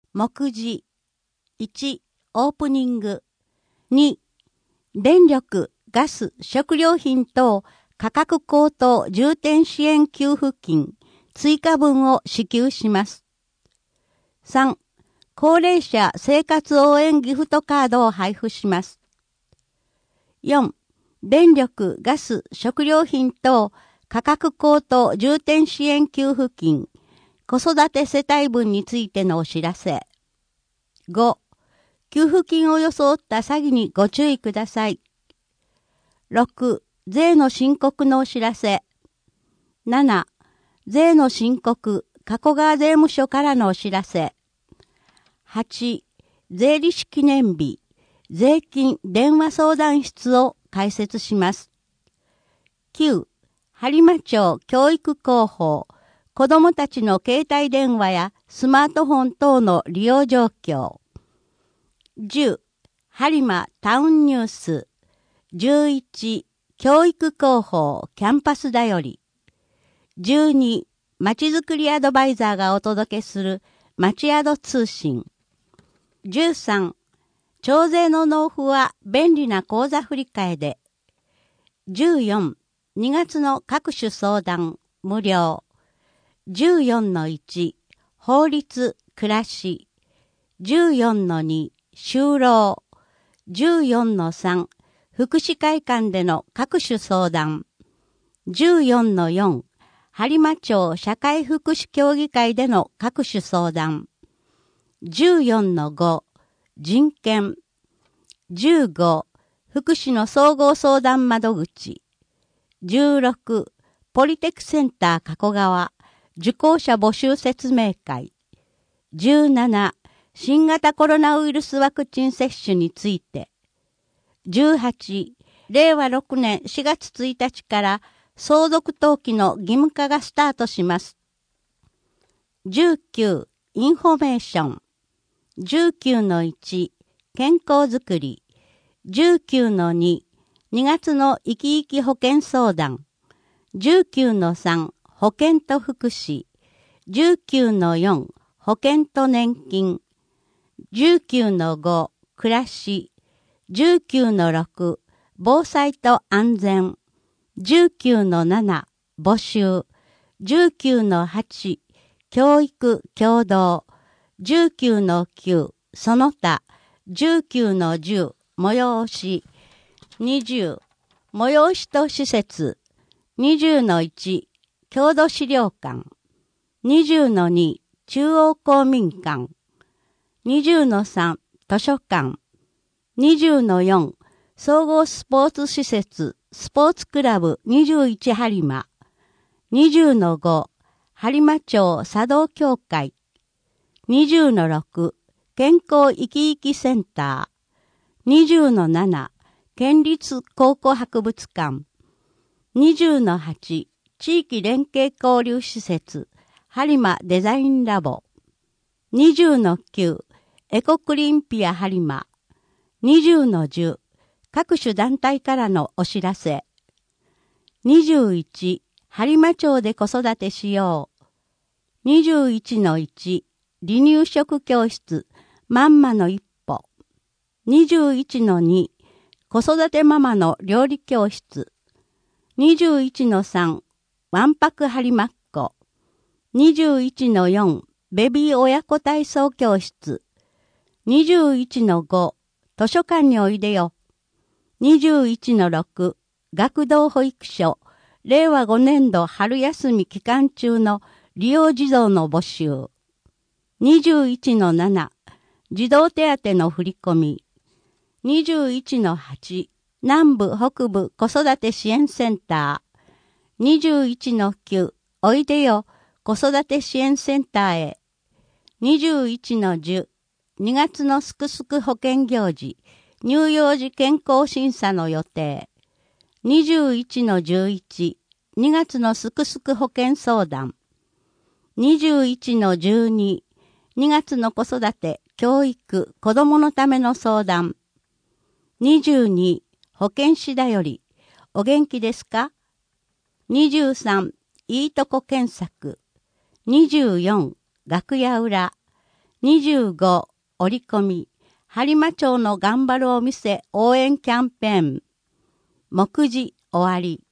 目次。1、オープニング。2、電力、ガス、食料品等価格高騰重点支援給付金、追加分を支給します。3、高齢者生活応援ギフトカードを配布します。4、電力、ガス、食料品等価格高騰重点支援給付金、子育て世帯分についてのお知らせ。5、給付金を装った詐欺にご注意ください。6、税の申告のお知らせ。7、税の申告、加古川税務署からのお知らせ。8、税理士記念日、税金電話相談室を開設します。9、播磨町教育広報、子どもたちの携帯電話やスマートフォン等の利用状況。10、播磨タウンニュース。11、教育広報キャンパスだより。12、まちづくりアドバイザーがお届けするまちアド通信。13、徴税の納付は便利な口座振替で。14、2月の各種相談無料。14-1、法律、暮らし。14-2、就労。14-3、福祉会館での各種相談。14-4、播磨町社会福祉協議会での各種相談。14-5、人権。15、福祉の総合相談窓口。16、ポリテクセンター加古川、受講者募集説明会。17、新型コロナウイルスワクチン接種について。18、令和6年4月1日から相続登記の義務化がスタートします。19、インフォメーション。19-1、健康づくり。19-2、2月の生き生き保険相談。19-3、保険と福祉。19-4、保険と年金。19-5、暮らし。19-6、防災と安全。19-7、募集。19-8、教育共同。19-9、その他。19-10、催し。20、催しと施設。20-1、郷土資料館。20-2、中央公民館。20-3、図書館。20-4、総合スポーツ施設、スポーツクラブ21播磨。20-5、播磨町茶道協会。20-6、健康生き生きセンター。20-7、県立考古博物館。20-8、地域連携交流施設、播磨デザインラボ。20-9、エコクリンピア播磨。20-10、各種団体からのお知らせ。21、播磨町で子育てしよう。21-1、離乳食教室、まんまの一歩。21-2、子育てママの料理教室。21-3、わんぱく播磨っ子。21-4、ベビー親子体操教室。21-5、図書館においでよ。21-6、学童保育所、令和5年度春休み期間中の利用児童の募集。21-7、児童手当の振り込み。21-8、南部北部子育て支援センター。21-9、おいでよ子育て支援センターへ。21-10、2月のすくすく保険行事、乳幼児健康審査の予定。21-11、2月のすくすく保険相談。21-12、2月の子育て、教育、子供のための相談。22、保健師だより、お元気ですか？ 23、いいとこ検索。24、楽屋裏。 25折り込み播磨町の頑張るお店応援キャンペーン目次終わり。